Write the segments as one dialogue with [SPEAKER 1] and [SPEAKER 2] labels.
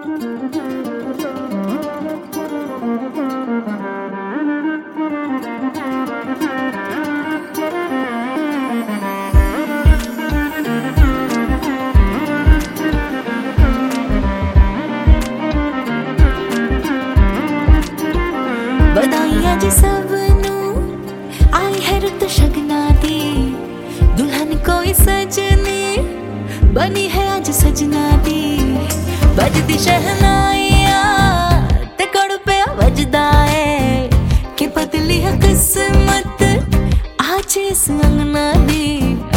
[SPEAKER 1] बधाइयां जी सबनू आई है रुत शगना दी, दुल्हन कोई सजनी बनी है आज सजना दी। बजदी शहनाइयां ते कड़ पे वजदा है कि बदली है किस्मत आज इस अंगना दी।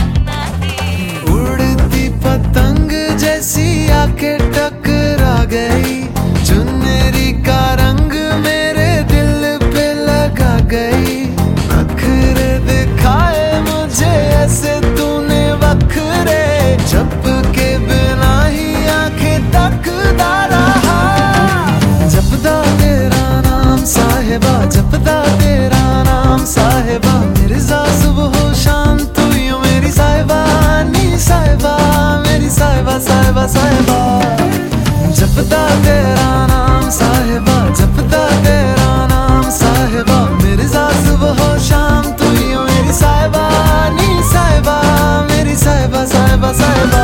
[SPEAKER 2] उड़ती पतंग जैसी आके टकरा गई, चुनरी का रंग मेरे दिल पे लगा गई। नखरे दिखाए मुझे ऐसे तूने वखरे, झपके बिना ही आंखें तकदा रहा। जपदा तेरा नाम साहिबा, जपदा तेरा नाम साहिबा, मिर्जा सुबह शाम तू यूं मेरी साहिबा नी साहिबा, मेरी साहिबा साहिबा साहिबा। जपदा तेरा नाम साहिबा, जपदा तेरा नाम साहिबा, मिर्जा सुबह शाम तू यूं मेरी साहिबा नी साहिबा, मेरी साहिबा साहिबा साहिबा।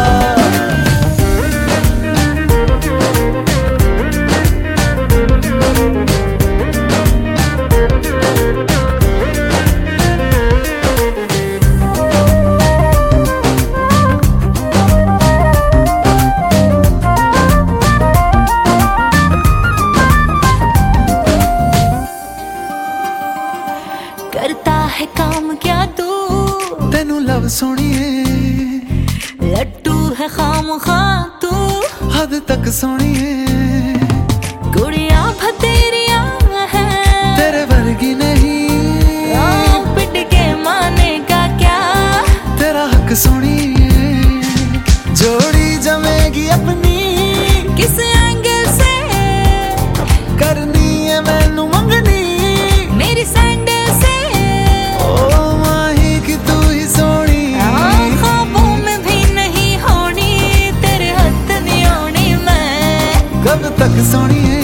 [SPEAKER 1] करता है काम क्या तू,
[SPEAKER 2] तेनू लव सोनिए,
[SPEAKER 1] लट्टू है खामखा तू,
[SPEAKER 2] हद तक सोनिए।
[SPEAKER 1] कुड़िया भतेरिया है
[SPEAKER 2] तेरे वर्गी नहीं,
[SPEAKER 1] पिट के माने का क्या,
[SPEAKER 2] तेरा हक सोनिए। जोड़ी जमेगी अपनी
[SPEAKER 1] किस एंगल से,
[SPEAKER 2] करनी है मैनू मंगनी
[SPEAKER 1] मेरी सैंडल से।
[SPEAKER 2] ओ माही की तू ही सोनी,
[SPEAKER 1] ख्वाबों में भी नहीं होनी, तेरे हथ नहीं होनी मैं
[SPEAKER 2] कब तक सोनिए।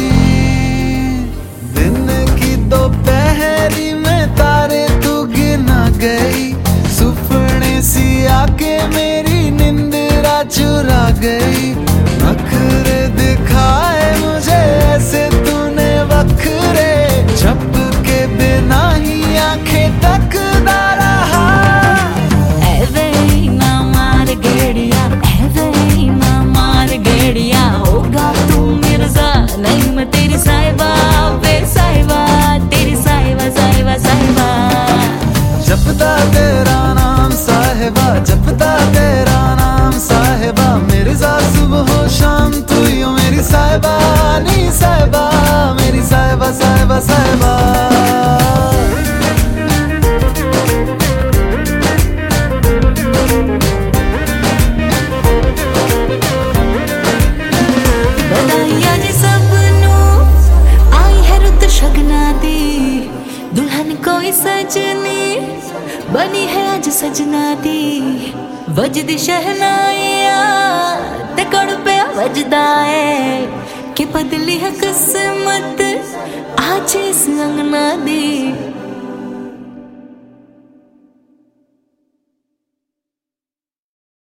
[SPEAKER 2] दिन की दोपहरी में तारे तू गिना गई, सुपने सी आके मेरी निंदरा चुरा गई। नखरे दिखाए मुझे ऐसे तूने वखरे, झपके बिना ही आंखें तकदा रहा।
[SPEAKER 1] ऐवे ही ना मार गेड़िया, ऐवे ही ना मार गेड़िया, होगा तू मिर्जा नहीं मैं तेरी साहिबा, वे साहिबा तेरी साहिबा साहिबा साहिबा।
[SPEAKER 2] जपदा तेरा नाम साहिबा, जपदा तेरा नाम साहिबा, मिर्जा सुबह शाम तू यूं मेरी साहिबा नी साहिबा, मेरी साहिबा साहिबा साहिबा।
[SPEAKER 1] बधाइयां जी सबनू आई है रुत शगना दी, दुल्हन कोई सजनी बनी है आज सजना दी। वजदी शहनाइयां ते कड़ पे वजदा है कि बदली है किस्मत आज इस अंगना दी।